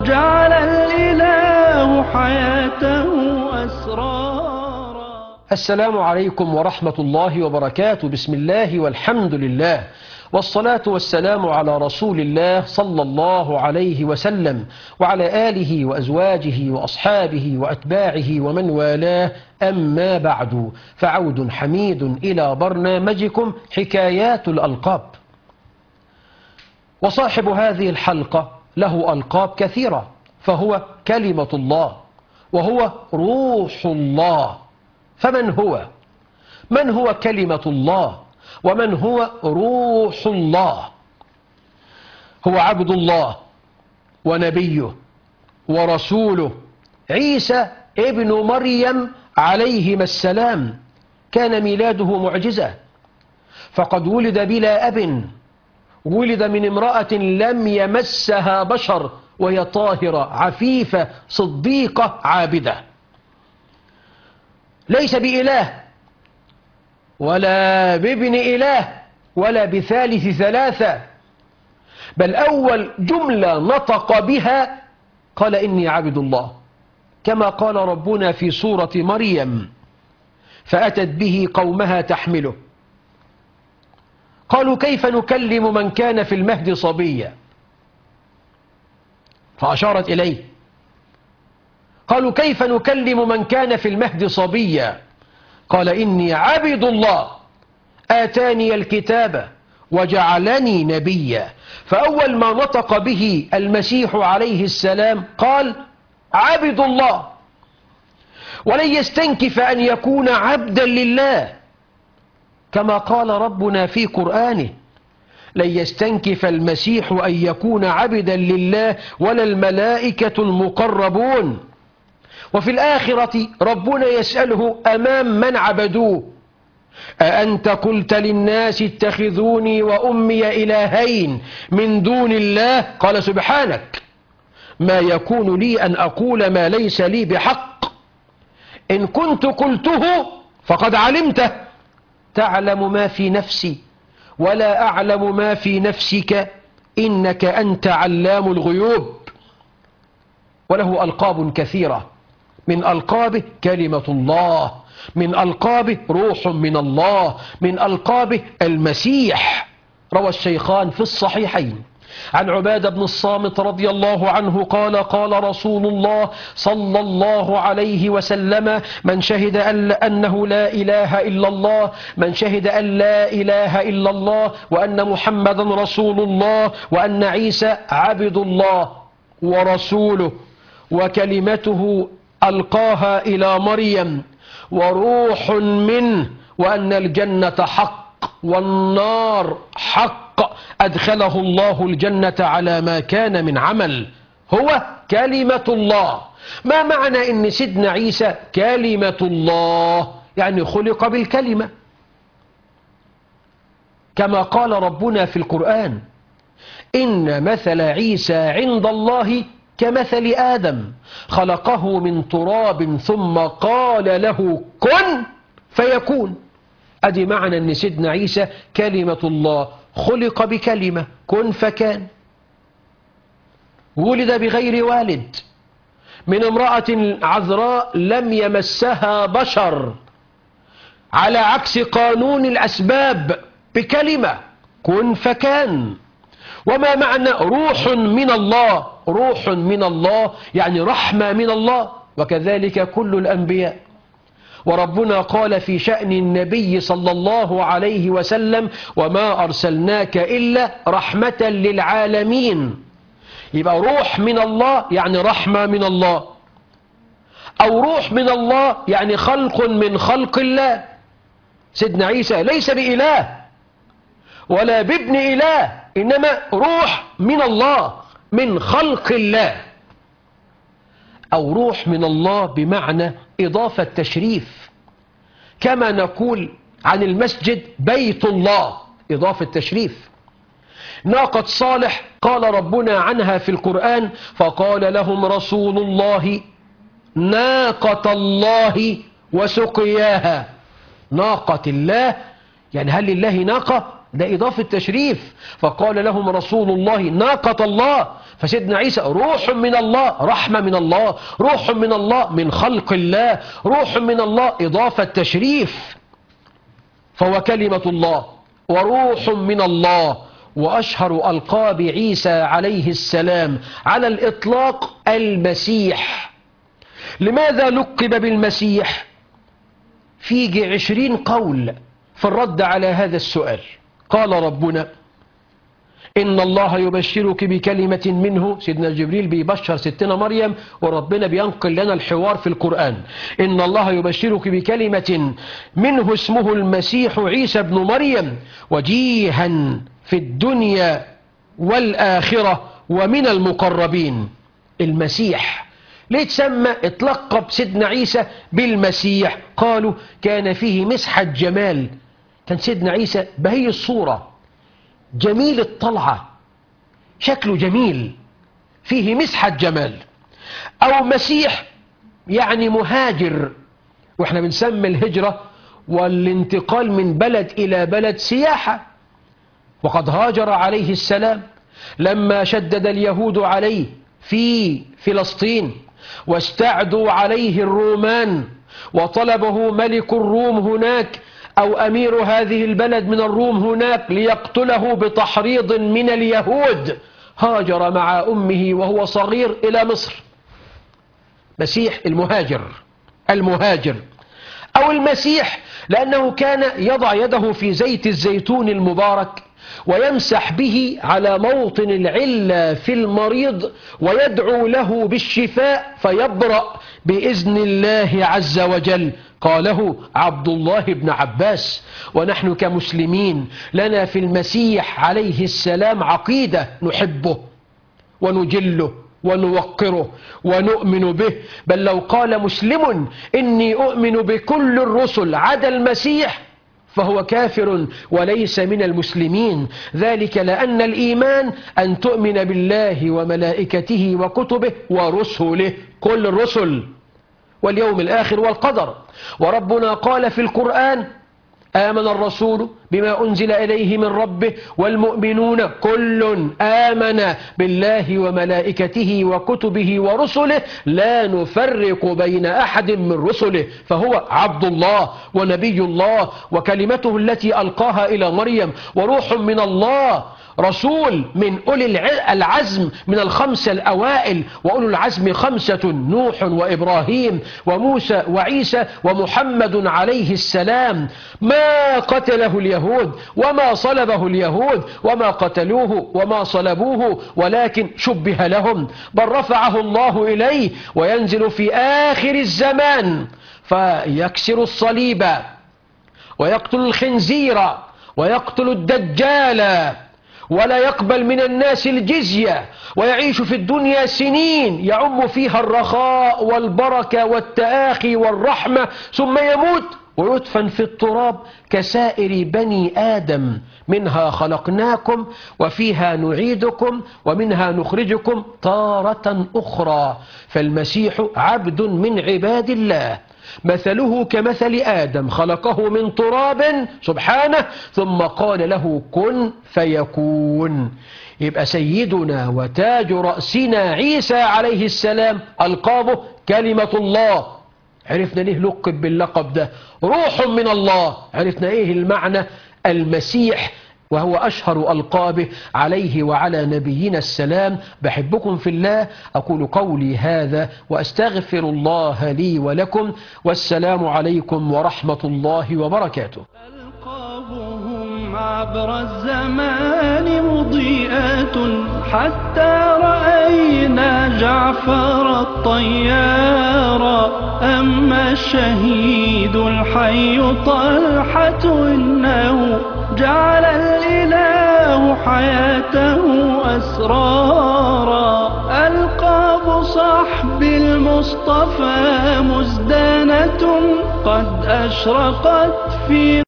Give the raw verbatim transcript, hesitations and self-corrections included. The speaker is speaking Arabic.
جعل الإله حياته أسرارا. السلام عليكم ورحمة الله وبركاته. بسم الله والحمد لله، والصلاة والسلام على رسول الله صلى الله عليه وسلم وعلى آله وأزواجه وأصحابه وأتباعه ومن والاه، أما بعد، فعود حميد إلى برنامجكم حكايات الألقاب. وصاحب هذه الحلقة له ألقاب كثيرة، فهو كلمة الله وهو روح الله. فمن هو؟ من هو كلمة الله ومن هو روح الله؟ هو عبد الله ونبيه ورسوله عيسى ابن مريم عليهما السلام. كان ميلاده معجزة، فقد ولد بلا أب، ولد من امرأة لم يمسها بشر، وهي طاهرة عفيفة صديقة عابدة. ليس بإله ولا بابن إله ولا بثالث ثلاثة، بل أول جملة نطق بها قال إني عبد الله، كما قال ربنا في سورة مريم: فأتت به قومها تحمله قالوا كيف نكلم من كان في المهد صبيا، فأشارت إليه. قالوا كيف نكلم من كان في المهد صبيا، قال إني عبد الله آتاني الكتاب وجعلني نبيا. فأول ما نطق به المسيح عليه السلام قال عبد الله، ولن يستنكف أن يكون عبدا لله، كما قال ربنا في قرآنه: لن يستنكف المسيح أن يكون عبدا لله ولا الملائكة المقربون. وفي الآخرة ربنا يسأله أمام من عبدوه: أأنت قلت للناس اتخذوني وأمي إلهين من دون الله؟ قال سبحانك، ما يكون لي أن أقول ما ليس لي بحق، إن كنت قلته فقد علمته، تعلم ما في نفسي ولا أعلم ما في نفسك، إنك أنت علام الغيوب. وله ألقاب كثيرة، من ألقابه كلمة الله، من ألقابه روح من الله، من ألقابه المسيح. روى الشيخان في الصحيحين عن عبادة بن الصامت رضي الله عنه قال: قال رسول الله صلى الله عليه وسلم: من شهد أنه لا إله إلا الله، من شهد أن لا إله إلا الله وأن محمدا رسول الله وأن عيسى عبد الله ورسوله وكلمته ألقاها إلى مريم وروح منه، وأن الجنة حق والنار حق، أدخله الله الجنة على ما كان من عمل، هو كلمة الله. ما معنى إن سيدنا عيسى كلمة الله؟ يعني خلق بالكلمة، كما قال ربنا في القرآن: إن مثل عيسى عند الله كمثل آدم، خلقه من تراب ثم قال له كن فيكون. أدي معنى أن سيدنا عيسى كلمة الله، خلق بكلمة كن فكان. ولد بغير والد من امرأة عذراء لم يمسها بشر، على عكس قانون الأسباب، بكلمة كن فكان. وما معنى روح من الله؟ روح من الله يعني رحمة من الله، وكذلك كل الأنبياء. وربنا قال في شأن النبي صلى الله عليه وسلم: وما أرسلناك إلا رحمة للعالمين. يبقى روح من الله يعني رحمة من الله، أو روح من الله يعني خلق من خلق الله. سيدنا عيسى ليس بإله ولا بابن إله، إنما روح من الله من خلق الله. أو روح من الله بمعنى إضافة تشريف، كما نقول عن المسجد بيت الله، إضافة تشريف. ناقة صالح قال ربنا عنها في القرآن: فقال لهم رسول الله ناقة الله وسقياها. ناقة الله يعني هل لله ناقة؟ ده إضافة تشريف. فقال لهم رسول الله ناقة الله، فسيدنا عيسى روح من الله، رحمة من الله، روح من الله، من خلق الله، روح من الله، إضافة تشريف. فهو كلمة الله وروح من الله. وأشهر ألقاب عيسى عليه السلام على الإطلاق المسيح. لماذا لقب بالمسيح؟ فيه عشرين قول في الرد على هذا السؤال. قال ربنا إن الله يبشرك بكلمة منه، سيدنا جبريل بيبشر ستنا مريم وربنا بينقل لنا الحوار في القرآن. إن الله يبشرك بكلمة منه اسمه المسيح عيسى بن مريم وجيها في الدنيا والآخرة ومن المقربين. المسيح ليه تسمى اتلقب سيدنا عيسى بالمسيح؟ قالوا كان فيه مسحة جمال، كان سيدنا عيسى بهي الصورة، جميل الطلعة، شكله جميل، فيه مسحة جمال. أو مسيح يعني مهاجر، واحنا بنسمي الهجرة والانتقال من بلد إلى بلد سياحة. وقد هاجر عليه السلام لما شدد اليهود عليه في فلسطين واستعدوا عليه الرومان وطلبه ملك الروم هناك أو أمير هذه البلد من الروم هناك ليقتله بتحريض من اليهود. هاجر مع أمه وهو صغير إلى مصر. مسيح المهاجر، المهاجر. أو المسيح لأنه كان يضع يده في زيت الزيتون المبارك ويمسح به على موطن العلة في المريض ويدعو له بالشفاء فيبرأ بإذن الله عز وجل. قاله عبد الله بن عباس. ونحن كمسلمين لنا في المسيح عليه السلام عقيدة نحبه ونجله ونوقره ونؤمن به. بل لو قال مسلم إني أؤمن بكل الرسل عدا المسيح فهو كافر وليس من المسلمين. ذلك لأن الإيمان أن تؤمن بالله وملائكته وكتبه ورسله، كل الرسل، واليوم الآخر والقدر. وربنا قال في القرآن آمن الرسول بما أنزل إليه من ربه والمؤمنون كل آمن بالله وملائكته وكتبه ورسله لا نفرق بين أحد من رسله. فهو عبد الله ونبي الله وكلمته التي ألقاها إلى مريم وروح من الله، رسول من أولي العزم من الخمسة الأوائل. وأولو العزم خمسة: نوح وإبراهيم وموسى وعيسى ومحمد عليه السلام. ما قتله اليهود وما صلبه اليهود وما قتلوه وما صلبوه ولكن شبه لهم، بل رفعه الله إليه وينزل في آخر الزمان فيكسر الصليب ويقتل الخنزير ويقتل الدجال ولا يقبل من الناس الجزية ويعيش في الدنيا سنين يعم فيها الرخاء والبركة والتآخي والرحمة، ثم يموت ويدفن في التراب كسائر بني آدم. منها خلقناكم وفيها نعيدكم ومنها نخرجكم تارة أخرى. فالمسيح عبد من عباد الله، مثله كمثل آدم، خلقه من تراب سبحانه ثم قال له كن فيكون. يبقى سيدنا وتاج رأسنا عيسى عليه السلام ألقابه كلمة الله. عرفنا ليه لقب باللقب ده؟ روح من الله. عرفنا ايه المعنى المسيح، وهو أشهر ألقابه عليه وعلى نبينا السلام. بحبكم في الله، أقول قولي هذا وأستغفر الله لي ولكم، والسلام عليكم ورحمة الله وبركاته. ألقابهم عبر الزمان مضيئات حتى رأينا جعفر الطيار. أما الشهيد الحي طلحة إنه جعل الإله حياته أسرارا. ألقاب صحب المصطفى مزدانة قد أشرقت في